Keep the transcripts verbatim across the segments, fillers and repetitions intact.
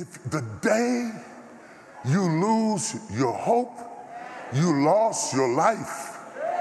if the day you lose your hope, you lost your life.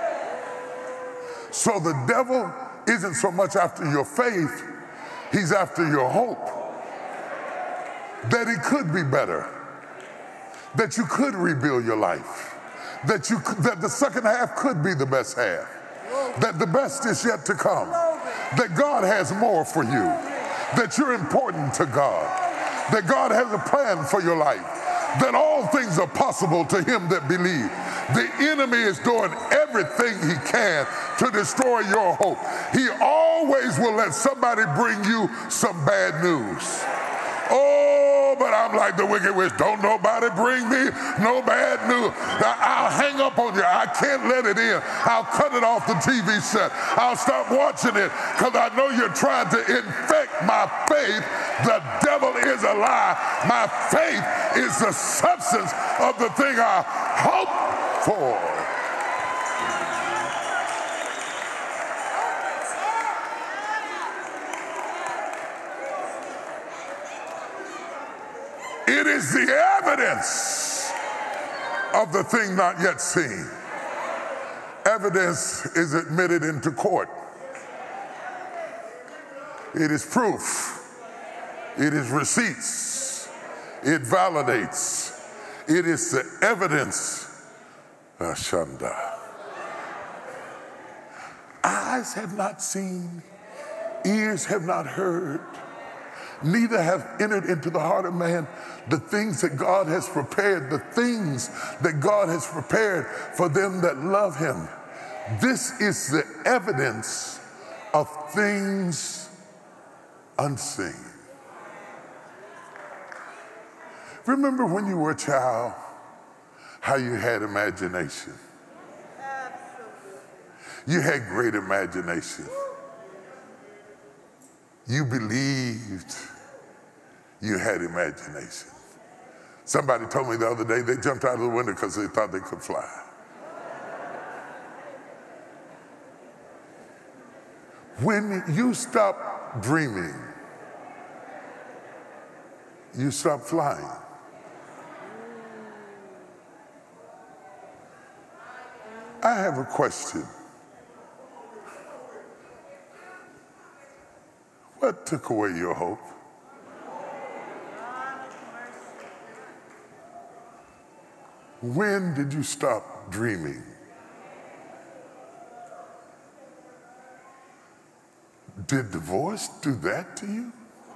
So the devil isn't so much after your faith, he's after your hope. That it could be better, that you could rebuild your life, that, you, that the second half could be the best half, that the best is yet to come, that God has more for you, that you're important to God, that God has a plan for your life, that all things are possible to him that believe. The enemy is doing everything he can to destroy your hope. He always will let somebody bring you some bad news. Oh, but I'm like the wicked witch. Don't nobody bring me no bad news. I'll hang up on you. I can't let it in. I'll cut it off the T V set. I'll stop watching it because I know you're trying to infect my faith. The devil is a lie. My faith is the substance of the thing I hope for. It is the evidence of the thing not yet seen. Evidence is admitted into court. It is proof. It is receipts. It validates. It is the evidence. Ashanda. Eyes have not seen, ears have not heard, neither have entered into the heart of man the things that God has prepared, the things that God has prepared for them that love him. This is the evidence of things unseen. Remember when you were a child, how you had imagination? You had great imagination. You believed you had imagination. Somebody told me the other day they jumped out of the window because they thought they could fly. When you stop dreaming, you stop flying. I have a question. What took away your hope? When did you stop dreaming? Did divorce do that to you?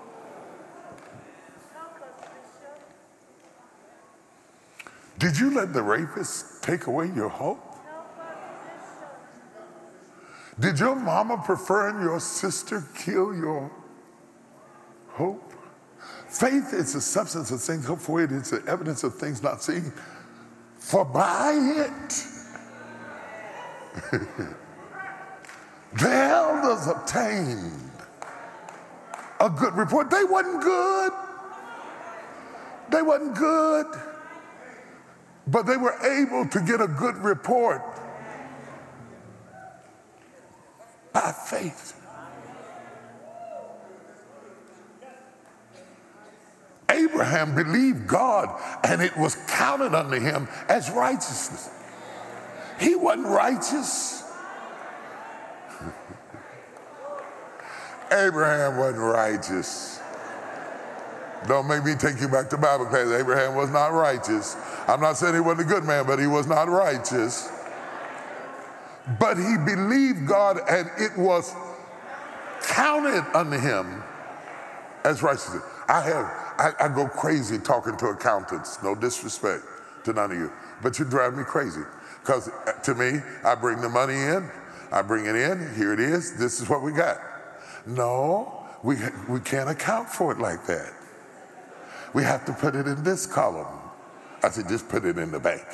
Did you let the rapist take away your hope? Did your mama preferring your sister kill your hope? Faith is the substance of things hoped for. It is the evidence of things not seen. For by it, the elders obtained a good report. They wasn't good. They wasn't good. But they were able to get a good report by faith. Abraham believed God, and it was counted unto him as righteousness. He wasn't righteous. Abraham wasn't righteous. Don't make me take you back to Bible class. Abraham was not righteous. I'm not saying he wasn't a good man, but he was not righteous. But he believed God, and it was counted unto him as righteousness. I have, I, I go crazy talking to accountants. No disrespect to none of you, but you drive me crazy. Because to me, I bring the money in, I bring it in, here it is, this is what we got. No, we, we can't account for it like that. We have to put it in this column. I said, just put it in the bank.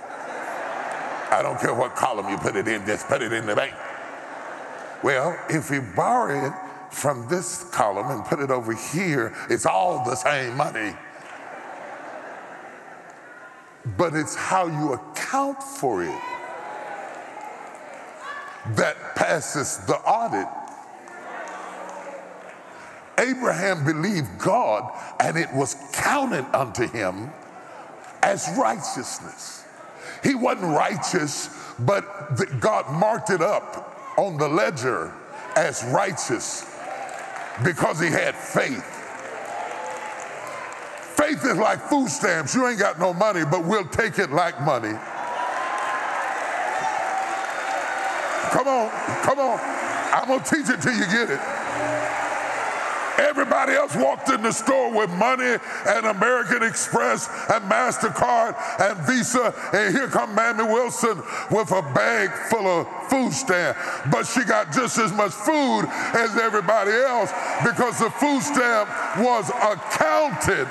I don't care what column you put it in, just put it in the bank. Well, if we borrow it from this column and put it over here, it's all the same money. But it's how you account for it that passes the audit. Abraham believed God, and it was counted unto him as righteousness. He wasn't righteous, but the, God marked it up on the ledger as righteous because he had faith. Faith is like food stamps. You ain't got no money, but we'll take it like money. Come on, come on. I'm gonna teach it till you get it. Everybody else walked in the store with money and American Express and MasterCard and Visa, and here come Mammy Wilson with a bag full of food stamp. But she got just as much food as everybody else because the food stamp was accounted.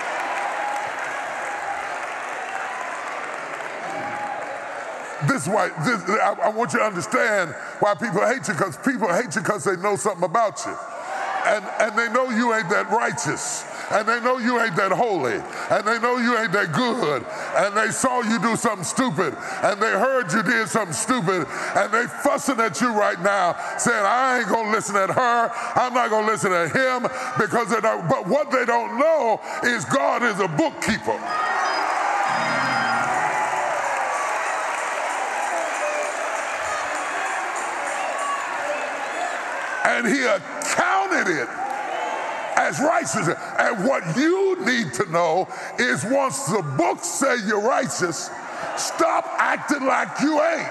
This is why, this, I, I want you to understand why people hate you, because people hate you because they know something about you. And, and they know you ain't that righteous. And they know you ain't that holy. And they know you ain't that good. And they saw you do something stupid. And they heard you did something stupid. And they fussing at you right now, saying, I ain't gonna listen at her. I'm not gonna listen at him. Because they don't, but what they don't know is God is a bookkeeper. And he accounted it as righteousness. And what you need to know is once the books say you're righteous, stop acting like you ain't.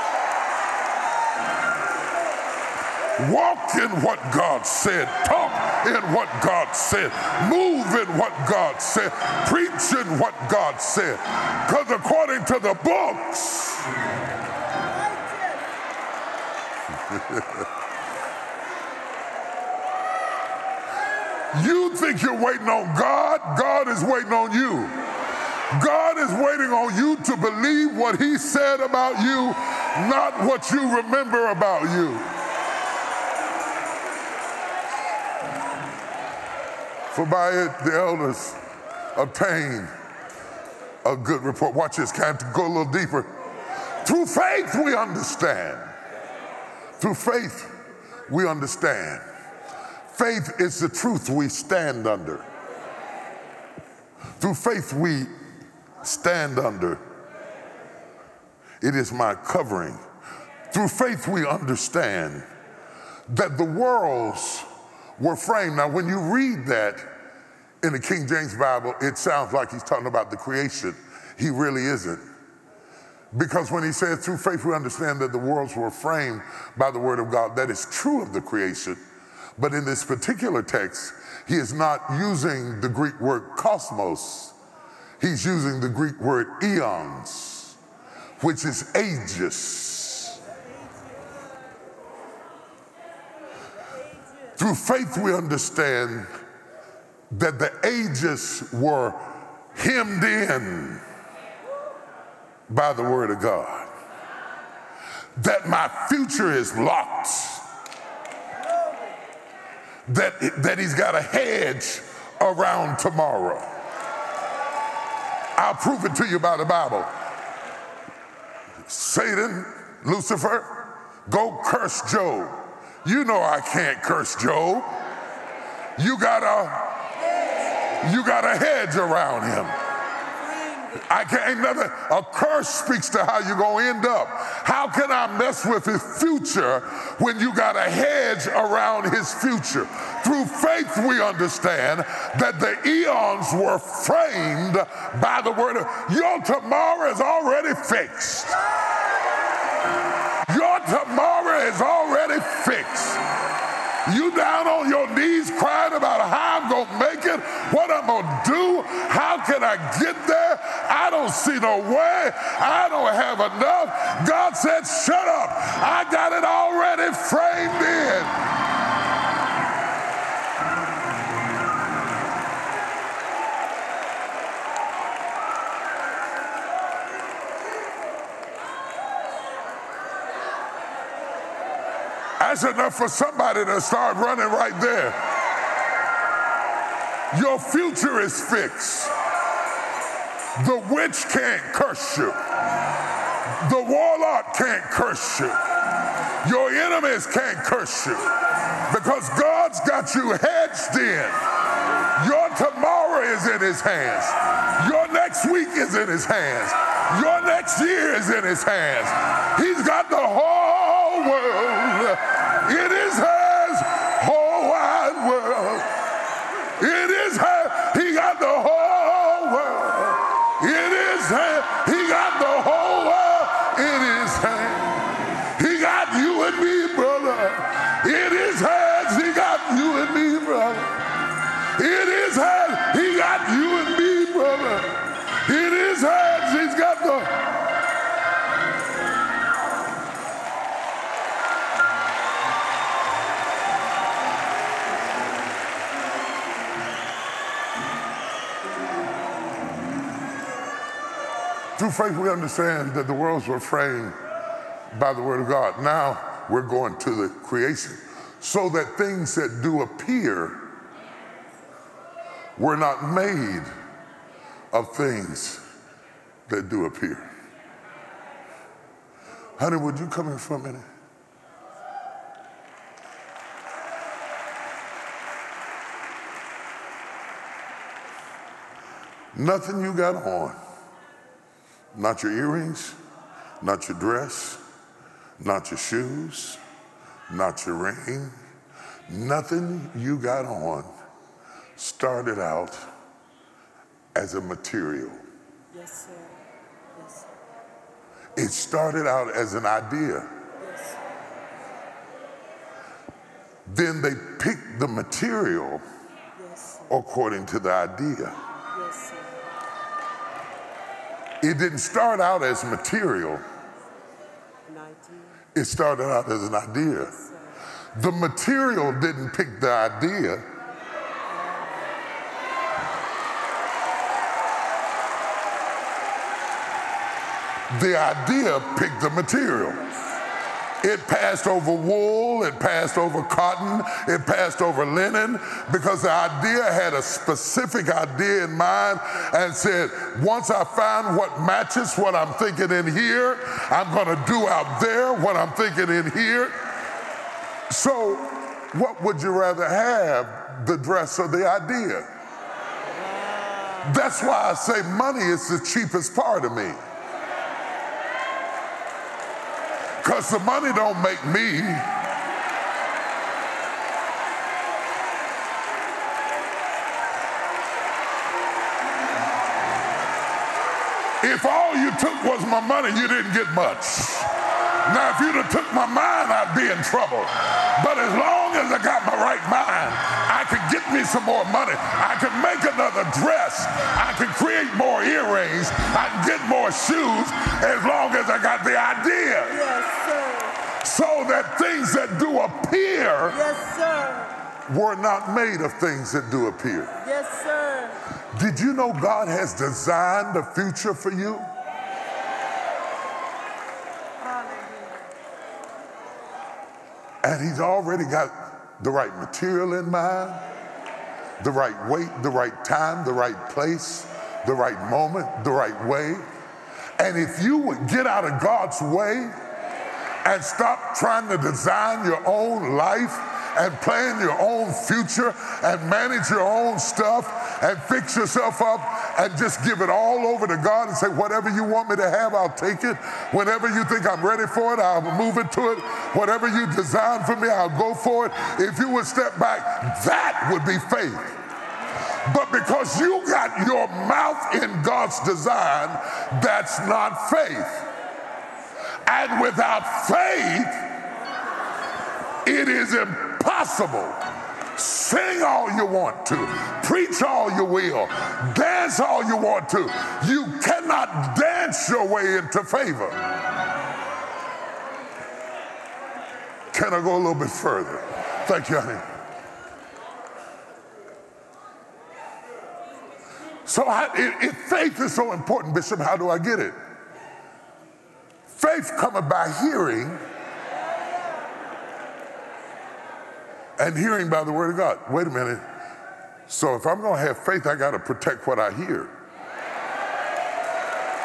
Walk in what God said. Talk in what God said. Move in what God said. Preach in what God said. Because according to the books, you think you're waiting on God, God is waiting on you. God is waiting on you to believe what he said about you, not what you remember about you. For by it the elders obtained a good report. Watch this, can't go a little deeper. Through faith we understand. Through faith we understand. Faith is the truth we stand under. Through faith we stand under. It is my covering. Through faith we understand that the worlds were framed. Now when you read that in the King James Bible, it sounds like he's talking about the creation. He really isn't. Because when he says through faith we understand that the worlds were framed by the word of God, that is true of the creation. But in this particular text, he is not using the Greek word cosmos. He's using the Greek word eons, which is ages. Through faith we understand that the ages were hemmed in by the word of God. That my future is locked. That, that he's got a hedge around tomorrow. I'll prove it to you by the Bible. Satan, Lucifer, go curse Job. You know I can't curse Job. You got a, you got a hedge around him. I can't, ain't nothing, a curse speaks to how you're gonna end up. How can I mess with his future when you got a hedge around his future? Through faith we understand that the eons were framed by the word of, your tomorrow is already fixed. Your tomorrow is already fixed. You down on your knees crying about how I'm gonna make it, what I'm gonna do, how can I get there? I don't see no way, I don't have enough. God said, shut up, I got it already framed in. That's enough for somebody to start running right there. Your future is fixed. The witch can't curse you. The warlock can't curse you. Your enemies can't curse you. Because God's got you hedged in. Your tomorrow is in his hands. Your next week is in his hands. Your next year is in his hands. He's got the whole world in his hands, whole wide world. In his hand, he got the whole world. In his hand, he got the whole world in his hand. He got you and me, brother. In his hands, he got you and me, brother. In his hands, he got you and me, brother. In his hands, he's got the... Through faith, we understand that the worlds were framed by the word of God. Now we're going to the creation, so that things that do appear were not made of things that do appear. Honey, would you come here for a minute? Nothing you got on, not your earrings, not your dress, not your shoes, not your ring, nothing you got on started out as a material. Yes, sir. Yes, sir. It started out as an idea. Yes, sir. Then they picked the material Yes, sir. according to the idea. Yes, sir. It didn't start out as material. An idea. It started out as an idea. Yes, sir. The material didn't pick the idea. The idea picked the material. It passed over wool, it passed over cotton, it passed over linen, because the idea had a specific idea in mind and said, once I find what matches what I'm thinking in here, I'm gonna do out there what I'm thinking in here. So what would you rather have, the dress or the idea? That's why I say money is the cheapest part of me. Because the money don't make me. If all you took was my money, you didn't get much. Now, if you'd have took my mind, I'd be in trouble. But as long as I got my right mind, I could get me some more money. I could make another dress. I could create more earrings. I can get more shoes as long as I got the idea. Yes, sir. So that things that do appear Yes, sir. were not made of things that do appear. Yes, sir. Did you know God has designed a future for you? And he's already got the right material in mind, the right weight, the right time, the right place, the right moment, the right way. And if you would get out of God's way and stop trying to design your own life and plan your own future and manage your own stuff and fix yourself up and just give it all over to God and say, whatever you want me to have, I'll take it. Whenever you think I'm ready for it, I'll move it to it. Whatever you design for me, I'll go for it. If you would step back, that would be faith. But because you got your mouth in God's design, that's not faith. And without faith, it is impossible. Sing all you want to, preach all you will, dance all you want to. You cannot dance your way into favor. Can I go a little bit further? Thank you, honey. So I, if faith is so important, Bishop, how do I get it? Faith cometh by hearing, and hearing by the word of God. Wait a minute. So if I'm going to have faith, I got to protect what I hear.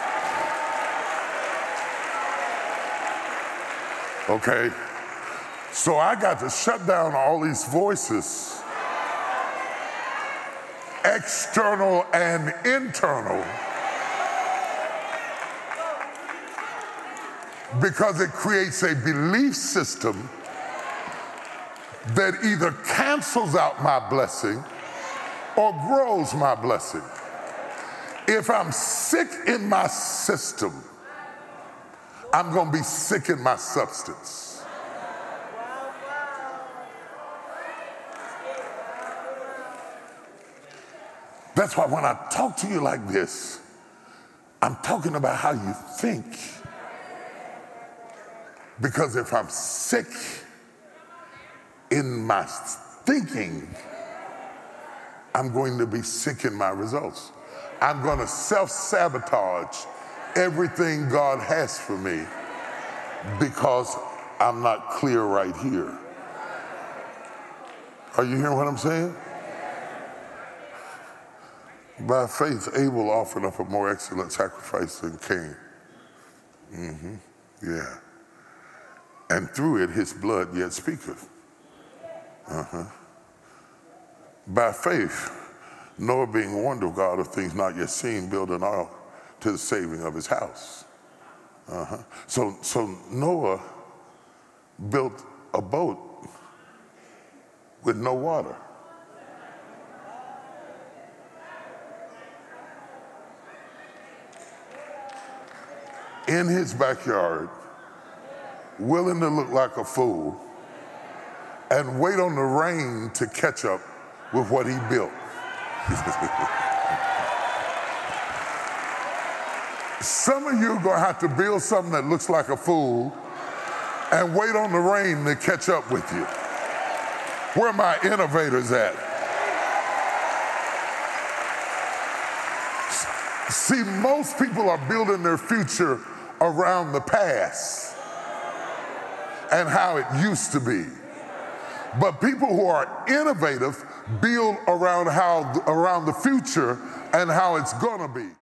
Okay. So I got to shut down all these voices, external and internal, because it creates a belief system that either cancels out my blessing or grows my blessing. If I'm sick in my system, I'm going to be sick in my substance. That's why when I talk to you like this, I'm talking about how you think. Because if I'm sick in my thinking, I'm going to be sick in my results. I'm going to self-sabotage everything God has for me because I'm not clear right here. Are you hearing what I'm saying? By faith, Abel offered up a more excellent sacrifice than Cain. Mm-hmm. Yeah. And through it, his blood yet speaketh. Uh-huh. By faith, Noah, being warned of God of things not yet seen, built an ark to the saving of his house. Uh-huh. So, so Noah built a boat with no water. In his backyard, willing to look like a fool and wait on the rain to catch up with what he built. Some of you are going to have to build something that looks like a fool and wait on the rain to catch up with you. Where are my innovators at? See, most people are building their future around the past and how it used to be. But people who are innovative build around how around the future and how it's gonna be.